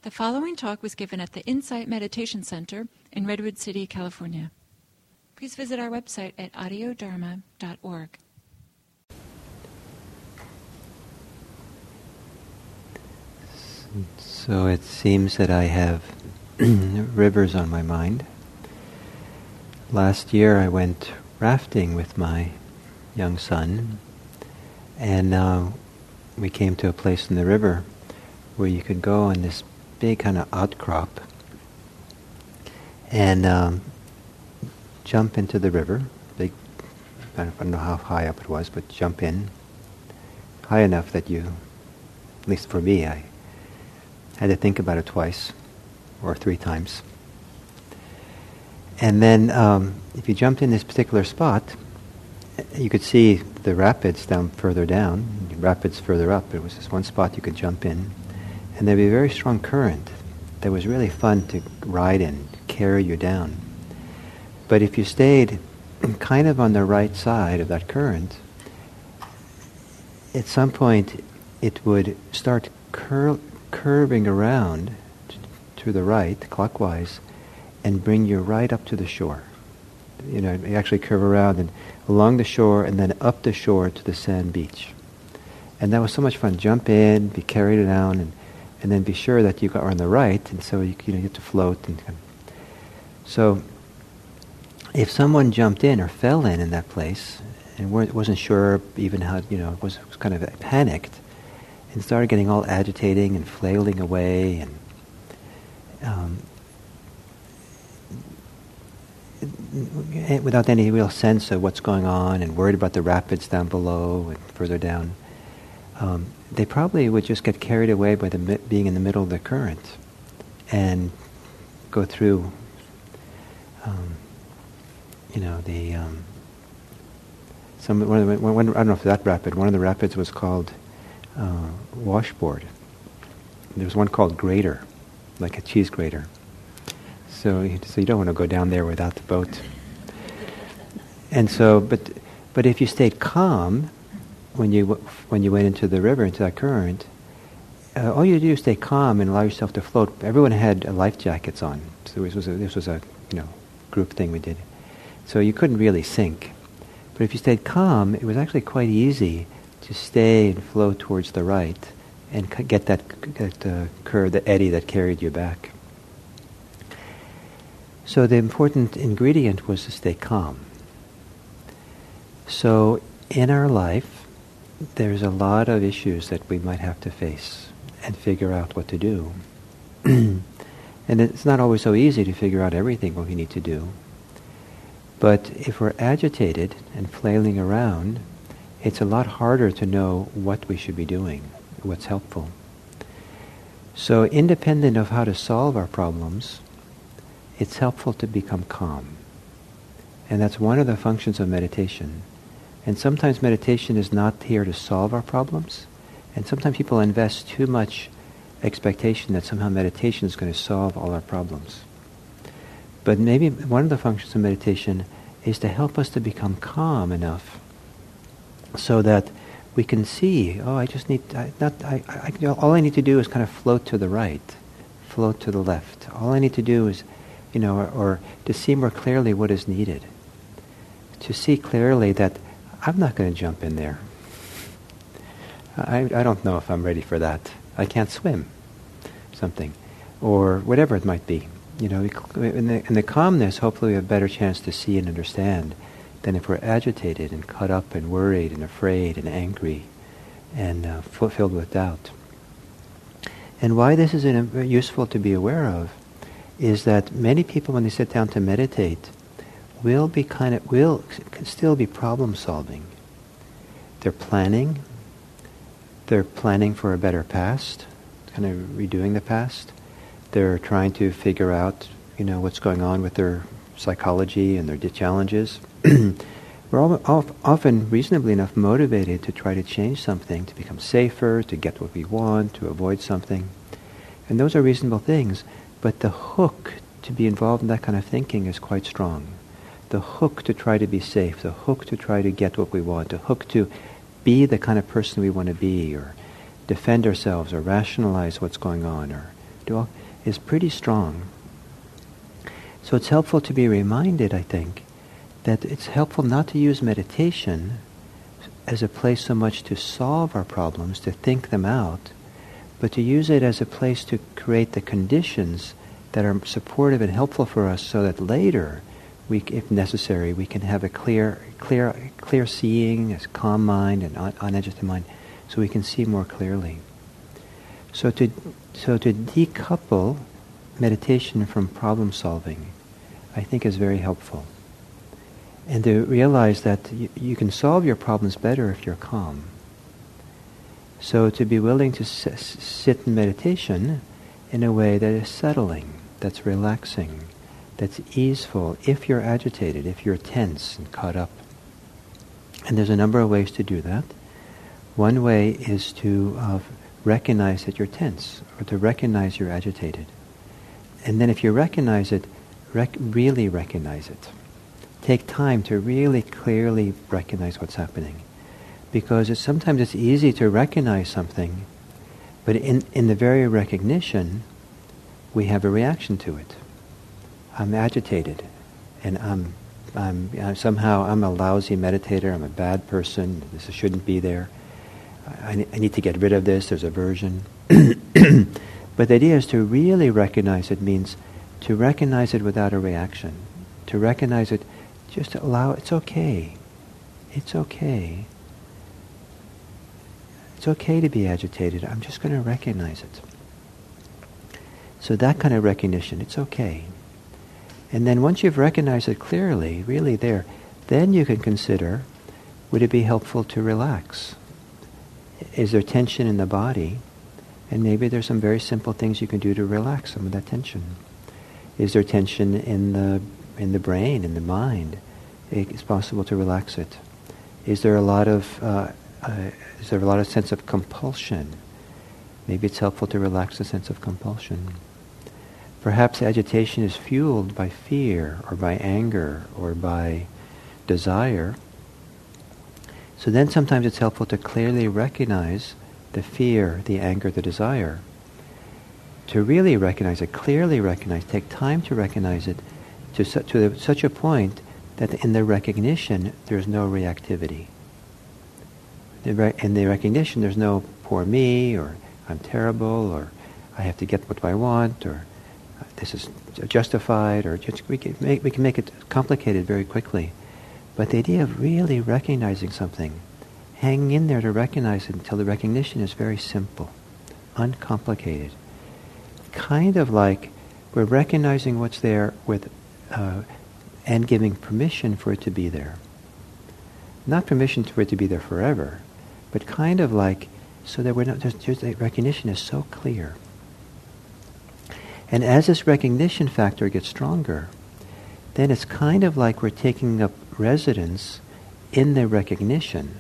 The following talk was given at the Insight Meditation Center in Redwood City, California. Please visit our website at audiodharma.org. So it seems that I have rivers on my mind. Last year I went rafting with my young son, and we came to a place in the river where you could go on this big kind of outcrop and jump into the river. Big, I don't know how high up it was, but jump in high enough that you, at least for me, I had to think about it twice or three times. And then if you jumped in this particular spot, you could see the rapids further down, rapids further up. It was this one spot you could jump in, and there'd be a very strong current that was really fun to ride in, carry you down. But if you stayed kind of on the right side of that current, at some point it would start curving around to the right, clockwise, and bring you right up to the shore. You know, you actually curve around and along the shore and then up the shore to the sand beach. And that was so much fun. Jump in, be carried down, and then be sure that you are on the right, and so you have to float. So if someone jumped in or fell in that place and wasn't sure even how, was kind of panicked and started getting all agitating and flailing away and without any real sense of what's going on and worried about the rapids down below and further down, they probably would just get carried away by being in the middle of the current and go through, I don't know if that rapid. One of the rapids was called Washboard. There was one called Grater, like a cheese grater. So you don't want to go down there without the boat. And so, but if you stayed calm when you went into the river, into that current, all you do is stay calm and allow yourself to float. Everyone had life jackets on, so this was a group thing we did. So you couldn't really sink. But if you stayed calm, it was actually quite easy to stay and flow towards the right and get that curve, the eddy that carried you back. So the important ingredient was to stay calm. So in our life, there's a lot of issues that we might have to face and figure out what to do. And it's not always so easy to figure out everything what we need to do. But if we're agitated and flailing around, it's a lot harder to know what we should be doing, what's helpful. So independent of how to solve our problems, it's helpful to become calm. And that's one of the functions of meditation. And sometimes meditation is not here to solve our problems. And sometimes people invest too much expectation that somehow meditation is going to solve all our problems. But maybe one of the functions of meditation is to help us to become calm enough so that we can see, all I need to do is kind of float to the right, float to the left. All I need to do is, or to see more clearly what is needed. To see clearly that I'm not going to jump in there. I don't know if I'm ready for that. I can't swim, something, or whatever it might be. In the calmness, hopefully we have a better chance to see and understand than if we're agitated and caught up and worried and afraid and angry and filled with doubt. And why this is useful to be aware of is that many people, when they sit down to meditate, will still be problem solving. They're planning for a better past, kind of redoing the past. They're trying to figure out, what's going on with their psychology and their challenges. We're often reasonably enough motivated to try to change something, to become safer, to get what we want, to avoid something. And those are reasonable things, but the hook to be involved in that kind of thinking is quite strong. The hook to try to be safe, the hook to try to get what we want, the hook to be the kind of person we want to be, or defend ourselves, or rationalize what's going on, or is pretty strong. So it's helpful to be reminded, I think, that it's helpful not to use meditation as a place so much to solve our problems, to think them out, but to use it as a place to create the conditions that are supportive and helpful for us, so that later, if necessary, we can have a clear seeing, a calm mind, and unagitated mind, so we can see more clearly. So to decouple meditation from problem solving, I think, is very helpful. And to realize that you can solve your problems better if you're calm. So to be willing to sit in meditation in a way that is settling, that's relaxing, that's easeful, if you're agitated, if you're tense and caught up. And there's a number of ways to do that. One way is to recognize that you're tense, or to recognize you're agitated. And then if you recognize it, really recognize it. Take time to really clearly recognize what's happening. Because sometimes it's easy to recognize something, but in the very recognition, we have a reaction to it. I'm agitated, and somehow I'm a lousy meditator, I'm a bad person, this shouldn't be there. I need to get rid of this, there's aversion. But the idea is to really recognize it means to recognize it without a reaction. To recognize it, just allow, it's okay. It's okay. It's okay to be agitated. I'm just going to recognize it. So that kind of recognition, it's okay. And then once you've recognized it clearly, really there, then you can consider, would it be helpful to relax? Is there tension in the body? And maybe there's some very simple things you can do to relax some of that tension. Is there tension in the brain, in the mind? It's possible to relax it. Is there a lot of sense of compulsion? Maybe it's helpful to relax the sense of compulsion. Perhaps agitation is fueled by fear or by anger or by desire. So then sometimes it's helpful to clearly recognize the fear, the anger, the desire. To really recognize it, clearly recognize, take time to recognize it to such a point that in the recognition there's no reactivity. In the recognition there's no poor me, or I'm terrible, or I have to get what I want, or this is justified, or just, we can make it complicated very quickly. But the idea of really recognizing something, hanging in there to recognize it until the recognition is very simple, uncomplicated. Kind of like we're recognizing what's there with, and giving permission for it to be there. Not permission for it to be there forever, but kind of like so that we're not just the recognition is so clear. And as this recognition factor gets stronger, then it's kind of like we're taking up residence in the recognition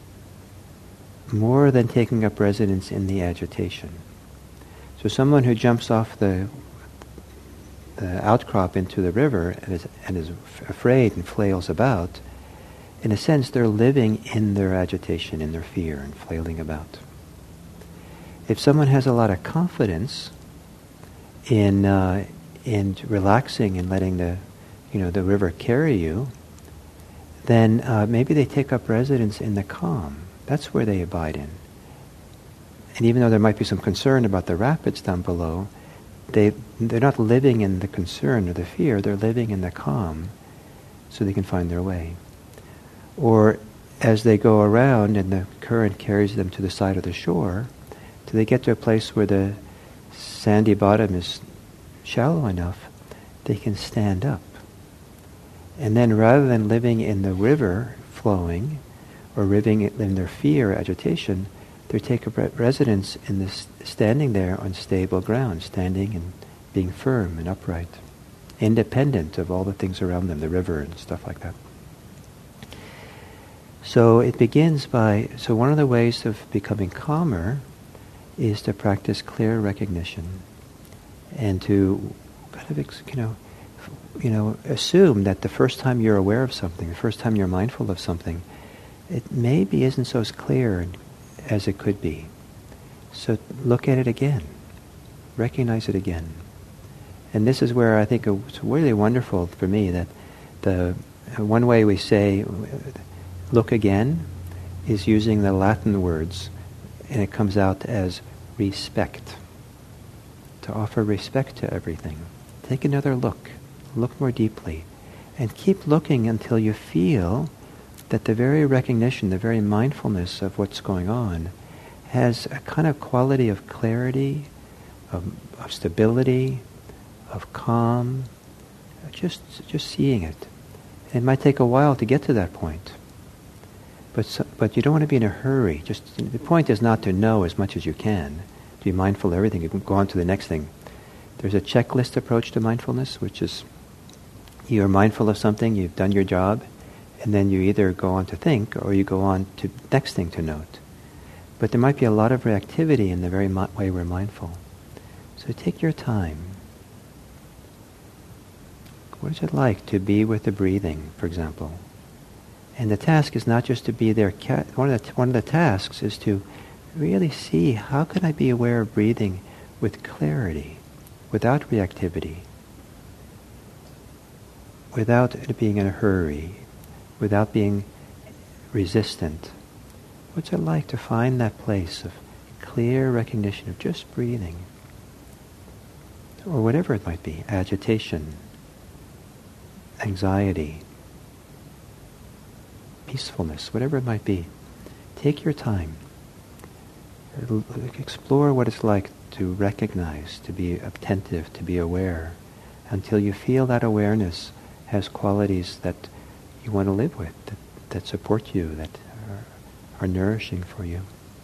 more than taking up residence in the agitation. So someone who jumps off the outcrop into the river and is afraid and flails about, in a sense they're living in their agitation, in their fear, and flailing about. If someone has a lot of confidence in relaxing and letting the river carry you, then maybe they take up residence in the calm. That's where they abide in. And even though there might be some concern about the rapids down below, they're not living in the concern or the fear, they're living in the calm so they can find their way. Or as they go around and the current carries them to the side of the shore, till they get to a place where the sandy bottom is shallow enough, they can stand up. And then rather than living in the river flowing, or living in their fear or agitation, they take up residence in this standing there on stable ground, standing and being firm and upright, independent of all the things around them, the river and stuff like that. So it begins by, so one of the ways of becoming calmer is to practice clear recognition and to kind of, assume that the first time you're aware of something, the first time you're mindful of something, it maybe isn't so clear as it could be. So look at it again. Recognize it again. And this is where I think it's really wonderful for me that the one way we say look again is using the Latin words, and it comes out as respect. To offer respect to everything. Take another look. Look more deeply. And keep looking until you feel that the very recognition, the very mindfulness of what's going on has a kind of quality of clarity, of stability, of calm, just seeing it. It might take a while to get to that point. But you don't want to be in a hurry. The point is not to know as much as you can. To be mindful of everything. You can go on to the next thing. There's a checklist approach to mindfulness, which is you're mindful of something, you've done your job, and then you either go on to think or you go on to the next thing to note. But there might be a lot of reactivity in the very way we're mindful. So take your time. What is it like to be with the breathing, for example? And the task is not just to be there. One of the tasks is to really see how can I be aware of breathing with clarity, without reactivity, without it being in a hurry, without being resistant. What's it like to find that place of clear recognition of just breathing? Or whatever it might be, agitation, anxiety, peacefulness, whatever it might be. Take your time. Explore what it's like to recognize, to be attentive, to be aware, until you feel that awareness has qualities that you want to live with, that support you, that are nourishing for you.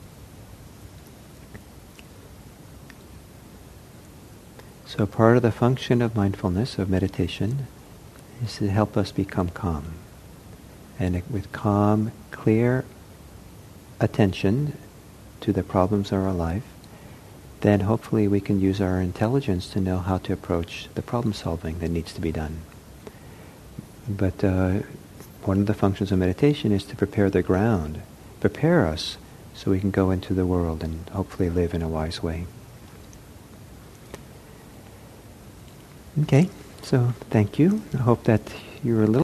So part of the function of mindfulness, of meditation, is to help us become calm. And with calm, clear attention to the problems of our life, then hopefully we can use our intelligence to know how to approach the problem solving that needs to be done. But one of the functions of meditation is to prepare the ground, prepare us so we can go into the world and hopefully live in a wise way. Okay, so thank you. I hope that you're a little